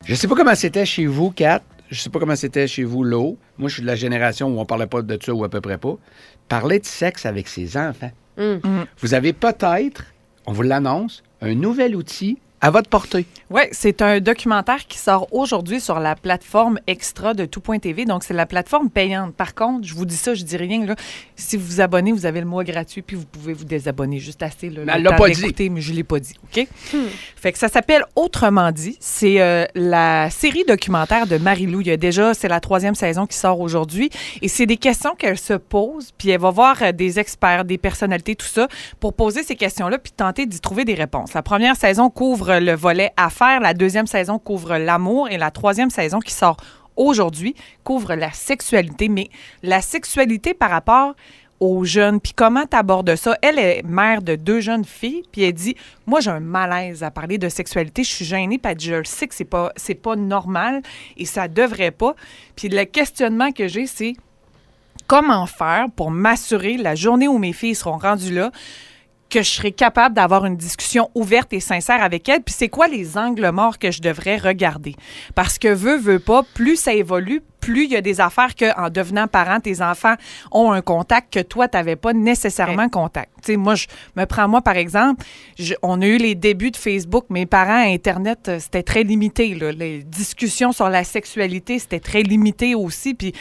Je sais pas comment c'était chez vous, Kat. Je sais pas comment c'était chez vous, Lo. Moi, je suis de la génération où on parlait pas de ça ou à peu près pas. Parler de sexe avec ses enfants. Vous avez peut-être, on vous l'annonce, un nouvel outil à votre portée. Oui, c'est un documentaire qui sort aujourd'hui sur la plateforme Extra de Tout.tv. Donc, c'est la plateforme payante. Par contre, je vous dis ça, je dis rien. Là, si vous vous abonnez, vous avez le mois gratuit, puis vous pouvez vous désabonner juste assez. Là, elle l'a pas dit. Mais je ne l'ai pas dit. OK? Fait que ça s'appelle Autrement dit. C'est la série documentaire de Marie-Lou. C'est la 3e saison qui sort aujourd'hui. Et c'est des questions qu'elle se pose, puis elle va voir des experts, des personnalités, tout ça, pour poser ces questions-là, puis tenter d'y trouver des réponses. La première saison couvre le volet affaires, la 2e saison couvre l'amour et la 3e saison qui sort aujourd'hui couvre la sexualité. Mais la sexualité par rapport aux jeunes, puis comment tu abordes ça? Elle est mère de 2 jeunes filles, puis elle dit « Moi, j'ai un malaise à parler de sexualité. Je suis gênée, puis je le sais que c'est pas normal et ça devrait pas. » Puis le questionnement que j'ai, c'est comment faire pour m'assurer, la journée où mes filles seront rendues là, que je serai capable d'avoir une discussion ouverte et sincère avec elles. Puis c'est quoi les angles morts que je devrais regarder? Parce que veut pas, plus ça évolue, plus il y a des affaires qu'en devenant parent, tes enfants ont un contact que toi, tu n'avais pas nécessairement contact. Tu sais, moi, je me prends moi, par exemple, on a eu les débuts de Facebook. Mes parents à Internet, c'était très limité, là. Les discussions sur la sexualité, c'était très limité aussi. Puis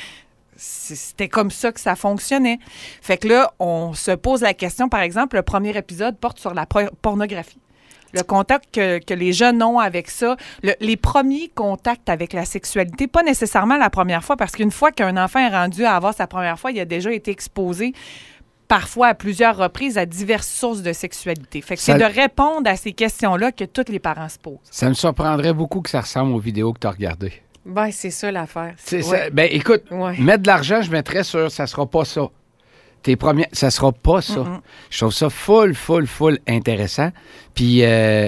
c'était comme ça que ça fonctionnait. Fait que là, on se pose la question, par exemple, le premier épisode porte sur la pornographie. Le contact que les jeunes ont avec ça, les premiers contacts avec la sexualité, pas nécessairement la première fois, parce qu'une fois qu'un enfant est rendu à avoir sa première fois, il a déjà été exposé parfois à plusieurs reprises à diverses sources de sexualité. Fait que c'est de répondre à ces questions-là que tous les parents se posent. Ça me surprendrait beaucoup que ça ressemble aux vidéos que tu as regardées. Ben, c'est ça l'affaire. Ça, ben, écoute, mettre de l'argent, je mettrais sur ça sera pas ça. Tes premières, ça sera pas ça. Je trouve ça full intéressant. Puis,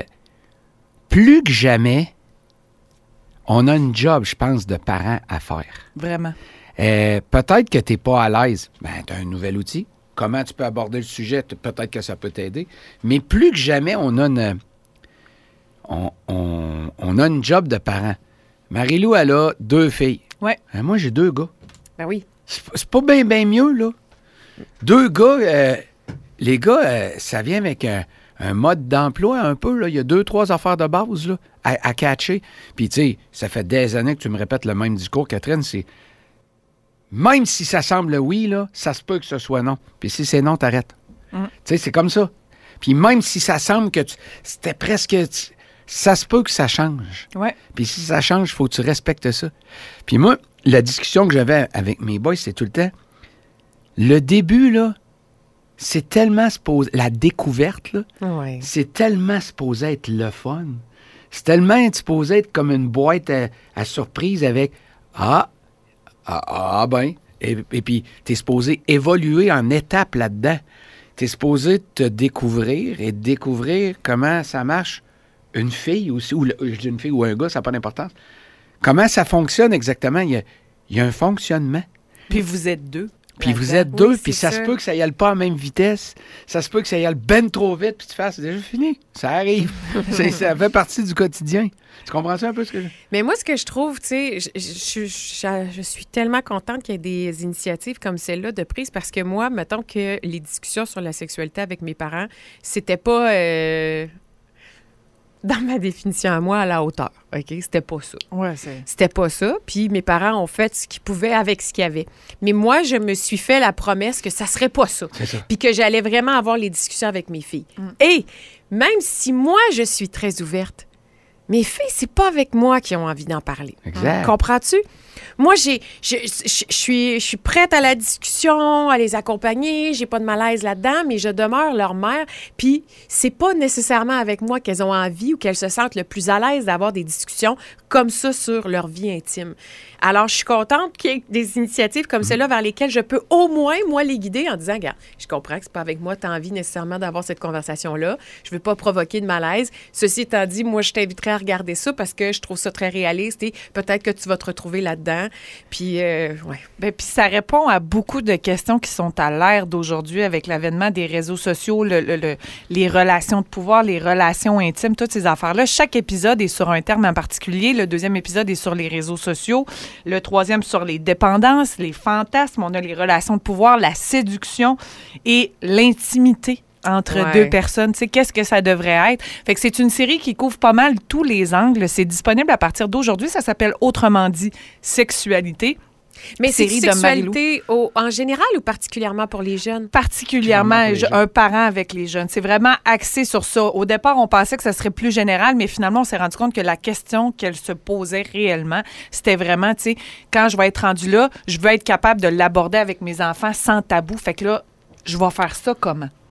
plus que jamais, on a une job, je pense, de parents à faire. Vraiment. Peut-être que tu n'es pas à l'aise. Ben, tu as un nouvel outil. Comment tu peux aborder le sujet? Peut-être que ça peut t'aider. Mais plus que jamais, on a une job de parents. Marie-Lou, elle a 2 filles. Oui. Moi, j'ai 2 gars. Ben oui. C'est pas bien mieux, là. 2 gars, les gars, ça vient avec un mode d'emploi un peu, là. Il y a 2-3 affaires de base, là, à catcher. Puis, tu sais, ça fait des années que tu me répètes le même discours, Catherine, c'est... Même si ça semble oui, là, ça se peut que ce soit non. Puis si c'est non, t'arrêtes. Tu sais, c'est comme ça. Puis même si ça semble que c'était presque... Ça se peut que ça change. Ouais. Puis si ça change, il faut que tu respectes ça. Puis moi, la discussion que j'avais avec mes boys, c'est tout le temps... Le début, là, c'est tellement supposé... La découverte, là, c'est tellement supposé être le fun. C'est tellement supposé être comme une boîte à surprise avec... Ben... Et puis, t'es supposé évoluer en étapes là-dedans. T'es supposé te découvrir et découvrir comment ça marche. Une fille aussi, ou je dis une fille ou un gars, ça n'a pas d'importance. Comment ça fonctionne exactement? Il y a un fonctionnement. Puis vous êtes 2. Puis vous êtes 2, puis ça se peut que ça y aille pas à la même vitesse. Ça se peut que ça y aille ben trop vite, puis tu fasses, c'est déjà fini. Ça arrive. Ça fait partie du quotidien. Tu comprends-tu un peu ce que je... Mais moi, ce que je trouve, tu sais, je suis tellement contente qu'il y ait des initiatives comme celle-là de prise, parce que moi, mettons que les discussions sur la sexualité avec mes parents, c'était pas... dans ma définition à moi, à la hauteur. OK? C'était pas ça. Ouais, C'était pas ça. Puis mes parents ont fait ce qu'ils pouvaient avec ce qu'il y avait. Mais moi, je me suis fait la promesse que ça serait pas ça. C'est ça. Puis que j'allais vraiment avoir les discussions avec mes filles. Et même si moi, je suis très ouverte, mes filles, c'est pas avec moi qui ont envie d'en parler. Exact. Comprends-tu? Moi, je suis prête à la discussion, à les accompagner. J'ai pas de malaise là-dedans, mais je demeure leur mère. Puis, c'est pas nécessairement avec moi qu'elles ont envie ou qu'elles se sentent le plus à l'aise d'avoir des discussions comme ça sur leur vie intime. Alors, je suis contente qu'il y ait des initiatives comme celle-là vers lesquelles je peux au moins, moi, les guider en disant, regarde, je comprends que c'est pas avec moi que tu as envie nécessairement d'avoir cette conversation-là. Je veux pas provoquer de malaise. Ceci étant dit, moi, je t'inviterais à regarder ça parce que je trouve ça très réaliste et peut-être que tu vas te retrouver là-dedans. Puis, ouais. Ben, puis ça répond à beaucoup de questions qui sont à l'ère d'aujourd'hui avec l'avènement des réseaux sociaux, les relations de pouvoir, les relations intimes, toutes ces affaires-là. Chaque épisode est sur un terme en particulier. Le deuxième épisode est sur les réseaux sociaux. Le troisième sur les dépendances, les fantasmes. On a les relations de pouvoir, la séduction et l'intimité entre deux personnes. Tu sais, qu'est-ce que ça devrait être? Fait que c'est une série qui couvre pas mal tous les angles. C'est disponible à partir d'aujourd'hui. Ça s'appelle Autrement dit, Sexualité. Mais c'est Série de Marie-Lou. sexualité en général ou particulièrement pour les jeunes? Particulièrement un parent avec les jeunes. C'est vraiment axé sur ça. Au départ, on pensait que ça serait plus général, mais finalement, on s'est rendu compte que la question qu'elle se posait réellement, c'était vraiment, tu sais, quand je vais être rendue là, je veux être capable de l'aborder avec mes enfants sans tabou. Fait que là, je vais faire ça comment?